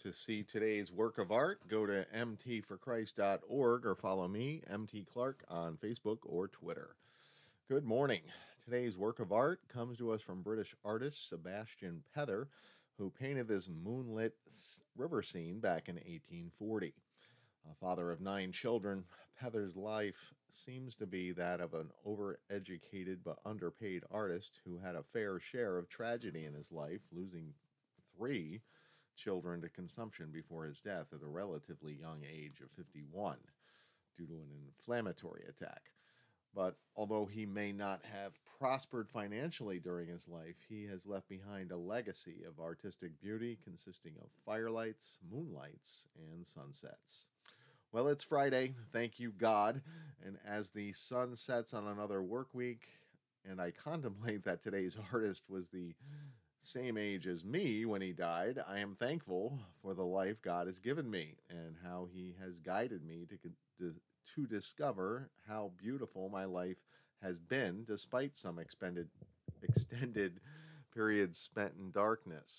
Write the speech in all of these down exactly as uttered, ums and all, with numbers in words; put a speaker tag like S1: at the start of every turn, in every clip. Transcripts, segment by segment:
S1: To see today's work of art, go to m t for christ dot org or follow me, M T Clark, on Facebook or Twitter. Good morning. Today's work of art comes to us from British artist Sebastian Pether, who painted this moonlit river scene back in eighteen forty. A father of nine children, Pether's life seems to be that of an overeducated but underpaid artist who had a fair share of tragedy in his life, losing three children to consumption before his death at a relatively young age of fifty-one due to an inflammatory attack. But although he may not have prospered financially during his life, he has left behind a legacy of artistic beauty consisting of firelights, moonlights, and sunsets. Well, it's Friday, thank you God, and as the sun sets on another work week, and I contemplate that today's artist was the same age as me when he died, I am thankful for the life God has given me and how he has guided me to, to, to discover how beautiful my life has been despite some expended, extended periods spent in darkness.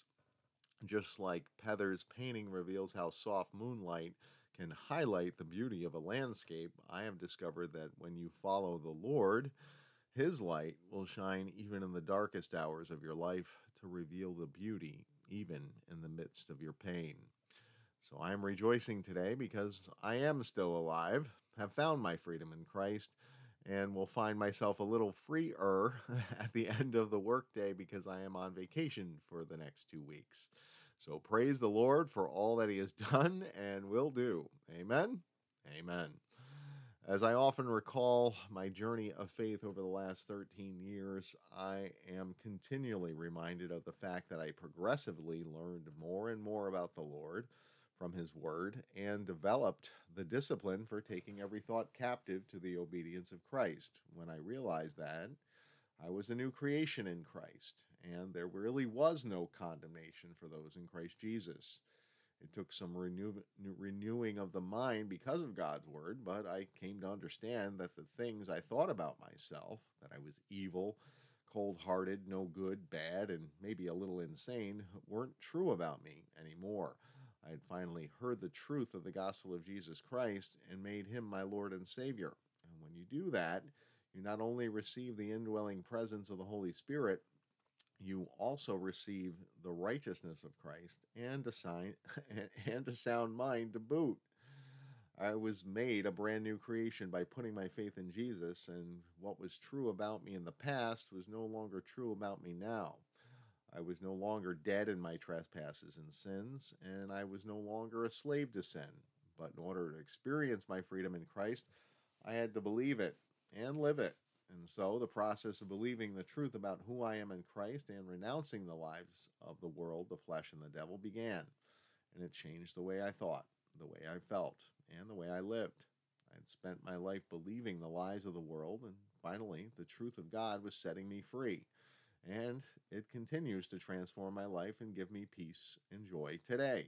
S1: Just like Pether's painting reveals how soft moonlight can highlight the beauty of a landscape, I have discovered that when you follow the Lord, His light will shine even in the darkest hours of your life to reveal the beauty even in the midst of your pain. So I am rejoicing today because I am still alive, have found my freedom in Christ, and will find myself a little freer at the end of the workday because I am on vacation for the next two weeks. So praise the Lord for all that He has done and will do. Amen? Amen. As I often recall my journey of faith over the last thirteen years, I am continually reminded of the fact that I progressively learned more and more about the Lord from His Word and developed the discipline for taking every thought captive to the obedience of Christ. When I realized that, I was a new creation in Christ, and there really was no condemnation for those in Christ Jesus. It took some renew, renewing of the mind because of God's word, but I came to understand that the things I thought about myself, that I was evil, cold-hearted, no good, bad, and maybe a little insane, weren't true about me anymore. I had finally heard the truth of the gospel of Jesus Christ and made Him my Lord and Savior. And when you do that, you not only receive the indwelling presence of the Holy Spirit, you also receive the righteousness of Christ and a, sign, and a sound mind to boot. I was made a brand new creation by putting my faith in Jesus, and what was true about me in the past was no longer true about me now. I was no longer dead in my trespasses and sins, and I was no longer a slave to sin. But in order to experience my freedom in Christ, I had to believe it and live it. And so the process of believing the truth about who I am in Christ and renouncing the lives of the world, the flesh, and the devil began. And it changed the way I thought, the way I felt, and the way I lived. I had spent my life believing the lies of the world, and finally the truth of God was setting me free. And it continues to transform my life and give me peace and joy today.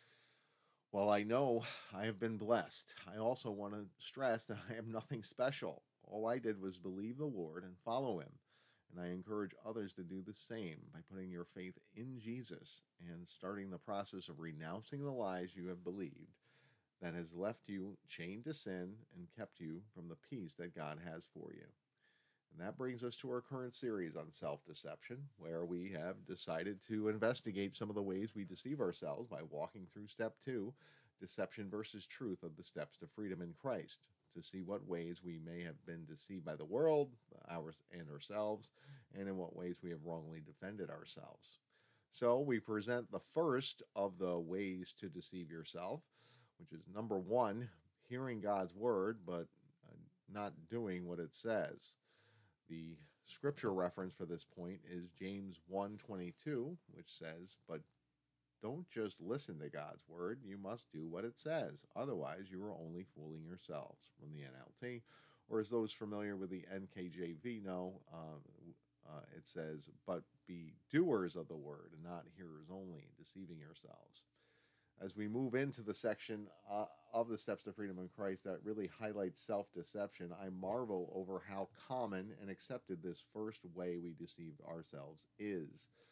S1: While I know I have been blessed, I also want to stress that I am nothing special. All I did was believe the Lord and follow Him, and I encourage others to do the same by putting your faith in Jesus and starting the process of renouncing the lies you have believed that has left you chained to sin and kept you from the peace that God has for you. And that brings us to our current series on self-deception, where we have decided to investigate some of the ways we deceive ourselves by walking through step two, deception versus truth of the steps to freedom in Christ, to see what ways we may have been deceived by the world, ours and ourselves, and in what ways we have wrongly defended ourselves. So we present the first of the ways to deceive yourself, which is number one, hearing God's word, but uh, not doing what it says. The scripture reference for this point is James one twenty-two, which says, but don't just listen to God's word, you must do what it says. Otherwise, you are only fooling yourselves, from the N L T. Or as those familiar with the N K J V know, uh, uh, it says, but be doers of the word and not hearers only, deceiving yourselves. As we move into the section uh, of the Steps to Freedom in Christ that really highlights self-deception, I marvel over how common and accepted this first way we deceive ourselves is.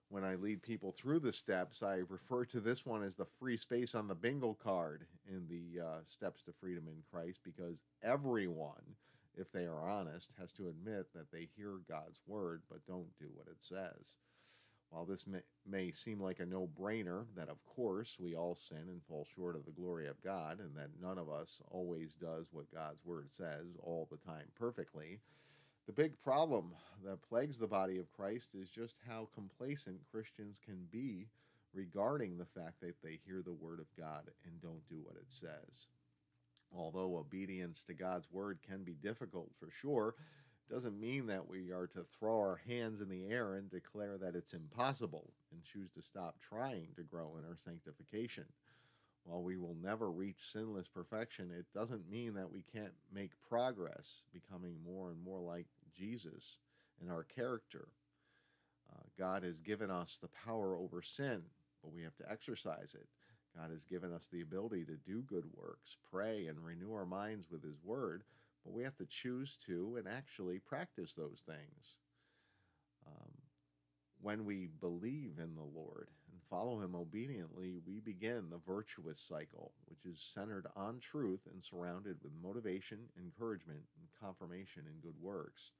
S1: When I lead people through the steps, I refer to this one as the free space on the bingo card in the uh, Steps to Freedom in Christ, because everyone, if they are honest, has to admit that they hear God's word but don't do what it says. While this may, may seem like a no-brainer, that of course we all sin and fall short of the glory of God, and that none of us always does what God's word says all the time perfectly, the big problem that plagues the body of Christ is just how complacent Christians can be regarding the fact that they hear the word of God and don't do what it says. Although obedience to God's word can be difficult for sure, doesn't mean that we are to throw our hands in the air and declare that it's impossible and choose to stop trying to grow in our sanctification. While we will never reach sinless perfection, it doesn't mean that we can't make progress, becoming more and more like Jesus in our character. Uh, God has given us the power over sin, but we have to exercise it. God has given us the ability to do good works, pray, and renew our minds with His Word, but we have to choose to and actually practice those things. Um, when we believe in the Lord and follow Him obediently, we begin the virtuous cycle, which is centered on truth and surrounded with motivation, encouragement, and confirmation in good works.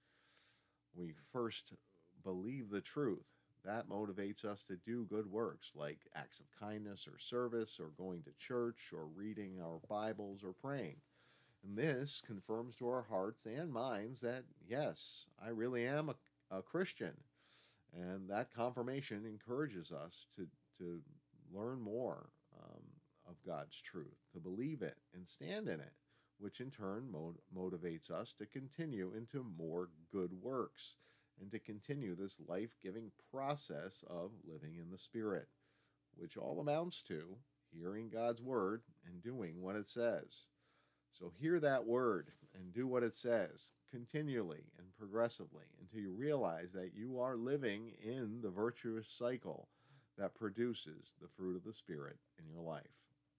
S1: We first believe the truth. That motivates us to do good works like acts of kindness or service or going to church or reading our Bibles or praying. And this confirms to our hearts and minds that, yes, I really am a, a Christian. And that confirmation encourages us to, to learn more um, of God's truth, to believe it and stand in it, which in turn mo- motivates us to continue into more good works and to continue this life-giving process of living in the Spirit, which all amounts to hearing God's word and doing what it says. So hear that word and do what it says continually and progressively until you realize that you are living in the virtuous cycle that produces the fruit of the Spirit in your life.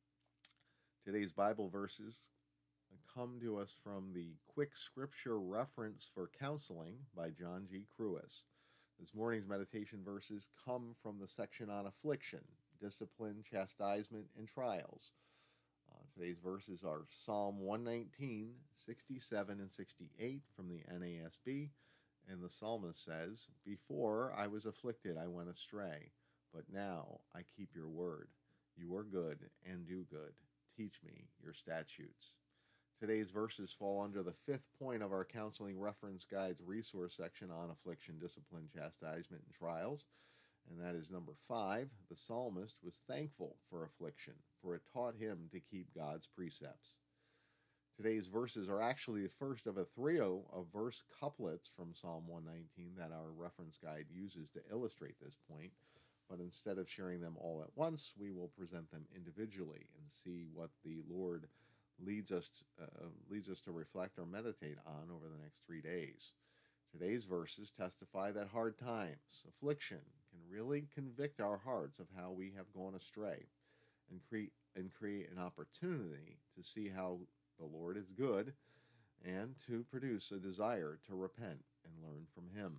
S1: Today's Bible verses come to us from the Quick Scripture Reference for Counseling by John G. Cruis. This morning's meditation verses come from the section on affliction, discipline, chastisement, and trials. Uh, today's verses are Psalm one nineteen, sixty-seven, and sixty-eight from the N A S B, and the psalmist says, "Before I was afflicted, I went astray, but now I keep your word. You are good and do good. Teach me your statutes." Today's verses fall under the fifth point of our Counseling Reference Guide's resource section on affliction, discipline, chastisement, and trials. And that is number five. The psalmist was thankful for affliction, for it taught him to keep God's precepts. Today's verses are actually the first of a trio of verse couplets from Psalm one nineteen that our reference guide uses to illustrate this point. But instead of sharing them all at once, we will present them individually and see what the Lord leads us to, uh, leads us to reflect or meditate on over the next three days. Today's verses testify that hard times, affliction, can really convict our hearts of how we have gone astray and create and create an opportunity to see how the Lord is good and to produce a desire to repent and learn from Him.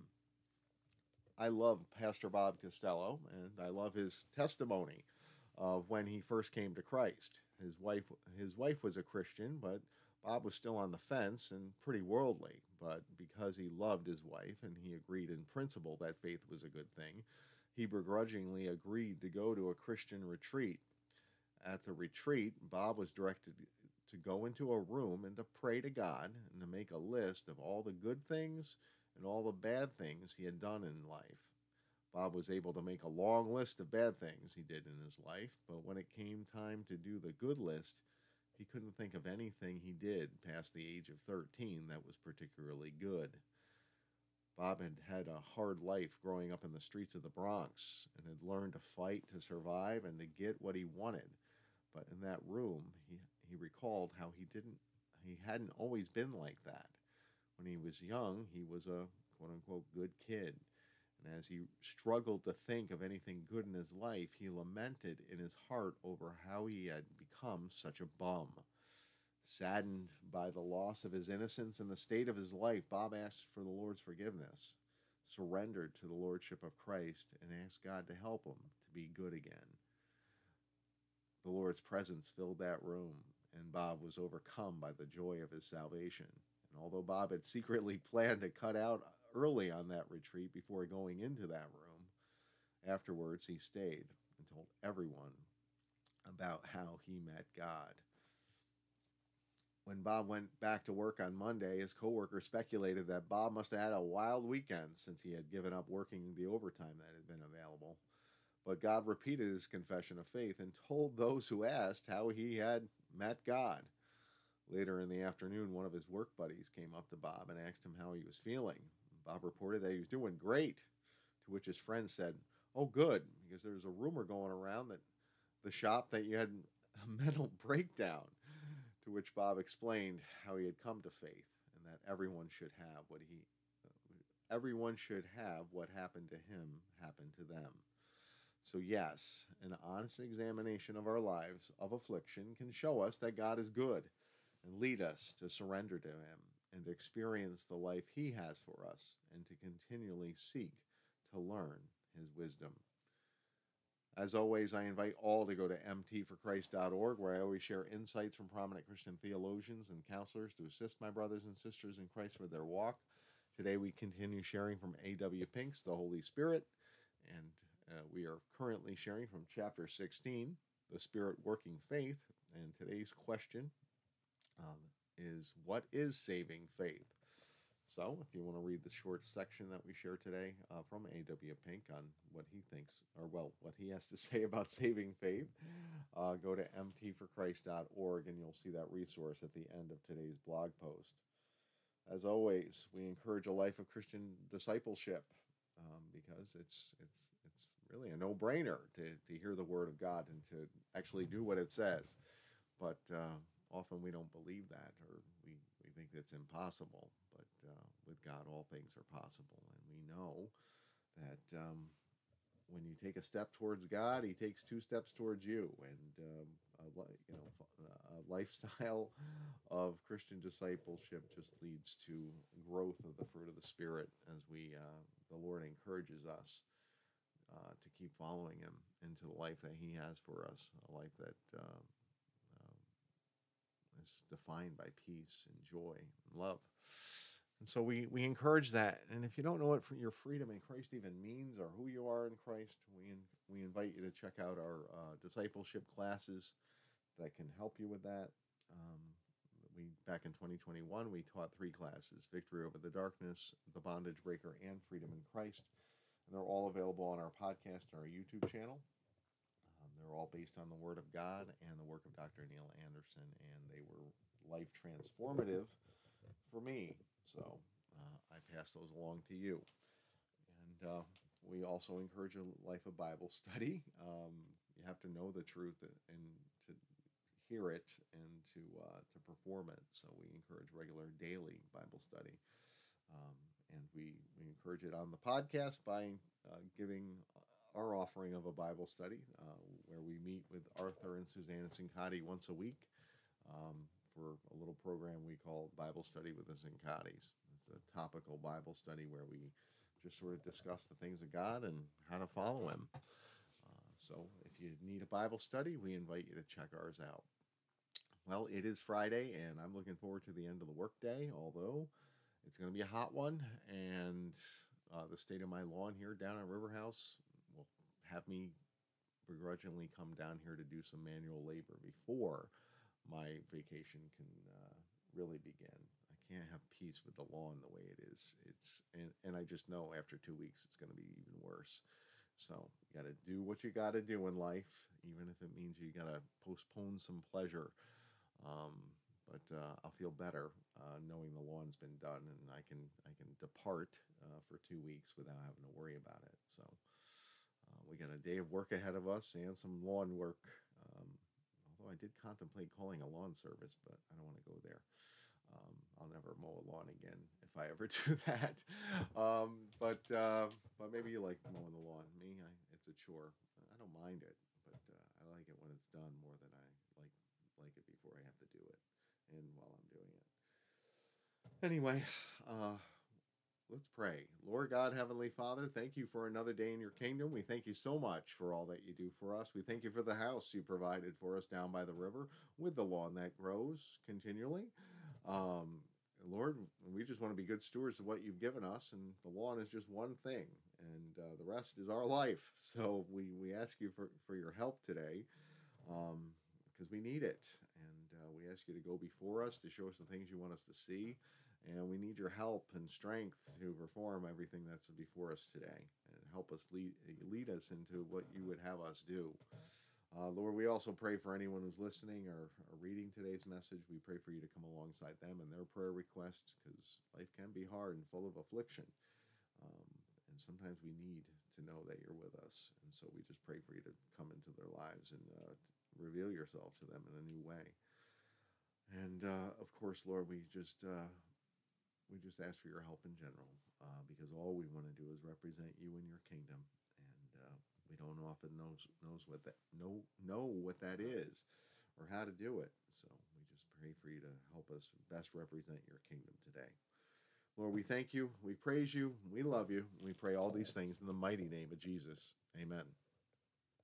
S1: I love Pastor Bob Costello, and I love his testimony of when he first came to Christ. His wife, his wife was a Christian, but Bob was still on the fence and pretty worldly. But because he loved his wife and he agreed in principle that faith was a good thing, he begrudgingly agreed to go to a Christian retreat. At the retreat, Bob was directed to go into a room and to pray to God and to make a list of all the good things and all the bad things he had done in life. Bob was able to make a long list of bad things he did in his life, but when it came time to do the good list, he couldn't think of anything he did past the age of thirteen that was particularly good. Bob had had a hard life growing up in the streets of the Bronx and had learned to fight to survive and to get what he wanted. But in that room, he, he recalled how he didn't, he hadn't always been like that. When he was young, he was a quote-unquote good kid. And as he struggled to think of anything good in his life, he lamented in his heart over how he had become such a bum. Saddened by the loss of his innocence and the state of his life, Bob asked for the Lord's forgiveness. surrendered to the lordship of Christ and asked God to help him to be good again. The Lord's presence filled that room, and Bob was overcome by the joy of his salvation. And although Bob had secretly planned to cut out early on that retreat before going into that room, afterwards he stayed and told everyone about how he met God. When Bob went back to work on Monday, his coworkers speculated that Bob must have had a wild weekend since he had given up working the overtime that had been available. But God repeated his confession of faith and told those who asked how he had met God. Later in the afternoon, one of his work buddies came up to Bob and asked him how he was feeling. Bob reported that he was doing great, to which his friend said, "Oh, good, because there's a rumor going around that the shop that you had a mental breakdown," to which Bob explained how he had come to faith and that everyone should have what he everyone should have what happened to him happen to them. So yes, an honest examination of our lives of affliction can show us that God is good and lead us to surrender to him and experience the life he has for us and to continually seek to learn his wisdom. As always, I invite all to go to m t for christ dot org, where I always share insights from prominent Christian theologians and counselors to assist my brothers and sisters in Christ with their walk. Today we continue sharing from A W Pink's The Holy Spirit, and uh, we are currently sharing from chapter sixteen, The Spirit Working Faith, and today's question um, is, what is saving faith? So if you want to read the short section that we share today uh, from A W Pink on what he thinks, or well, what he has to say about saving faith, uh, go to m t for christ dot org and you'll see that resource at the end of today's blog post. As always, we encourage a life of Christian discipleship um, because it's it's it's really a no-brainer to, to hear the Word of God and to actually do what it says. But uh, often we don't believe that, or we, we think it's impossible. But uh, with God, all things are possible. And we know that um, when you take a step towards God, he takes two steps towards you. And um, a, you know, a lifestyle of Christian discipleship just leads to growth of the fruit of the Spirit as we, uh, the Lord encourages us uh, to keep following him into the life that he has for us, a life that uh, uh, is defined by peace and joy and love. And so we, we encourage that. And if you don't know what your freedom in Christ even means or who you are in Christ, we we invite you to check out our uh, discipleship classes that can help you with that. Um, we back in twenty twenty-one, we taught three classes: Victory Over the Darkness, The Bondage Breaker, and Freedom in Christ. And they're all available on our podcast and our YouTube channel. Um, they're all based on the Word of God and the work of Doctor Neil Anderson, and they were life transformative for me. So uh, I pass those along to you. And uh, we also encourage a life of Bible study. Um, you have to know the truth and to hear it and to uh, to perform it. So we encourage regular daily Bible study. Um, and we, we encourage it on the podcast by uh, giving our offering of a Bible study uh, where we meet with Arthur and Susanna Sincotti once a week. Um, for a little program we call Bible Study with the Zincottis. It's a topical Bible study where we just sort of discuss the things of God and how to follow him. Uh, so if you need a Bible study, we invite you to check ours out. Well, it is Friday, and I'm looking forward to the end of the workday, although it's going to be a hot one, and uh, the state of my lawn here down at River House will have me begrudgingly come down here to do some manual labor before my vacation can uh, really begin. I can't have peace with the lawn the way it is. It's and, and I just know after two weeks it's going to be even worse. So you got to do what you got to do in life, even if it means you got to postpone some pleasure. Um, but uh, I'll feel better uh, knowing the lawn's been done, and I can I can depart uh, for two weeks without having to worry about it. So uh, we got a day of work ahead of us and some lawn work. Um, Although I did contemplate calling a lawn service, but I don't want to go there. Um, I'll never mow a lawn again if I ever do that. Um, but uh, but maybe you like mowing the lawn. Me, I, it's a chore. I don't mind it, but uh, I like it when it's done more than I like like it before I have to do it, and while I'm doing it. Anyway, uh, Let's pray. Lord God, Heavenly Father, thank you for another day in your kingdom. We thank you so much for all that you do for us. We thank you for the house you provided for us down by the river with the lawn that grows continually. Um, Lord, we just want to be good stewards of what you've given us, and the lawn is just one thing, and uh, the rest is our life. So we, we ask you for, for your help today, um, because we need it. And uh, we ask you to go before us to show us the things you want us to see. And we need your help and strength to perform everything that's before us today, and help us lead lead us into what you would have us do. Uh, Lord, we also pray for anyone who's listening or, or reading today's message. We pray for you to come alongside them and their prayer requests, because life can be hard and full of affliction. Um, and sometimes we need to know that you're with us. And so we just pray for you to come into their lives and uh, reveal yourself to them in a new way. And uh, of course, Lord, we just uh, we just ask for your help in general, uh, because all we want to do is represent you in your kingdom, and uh, we don't often knows knows what that know know what that is, or how to do it. So we just pray for you to help us best represent your kingdom today. Lord, we thank you, we praise you, we love you, we pray all these things in the mighty name of Jesus. Amen.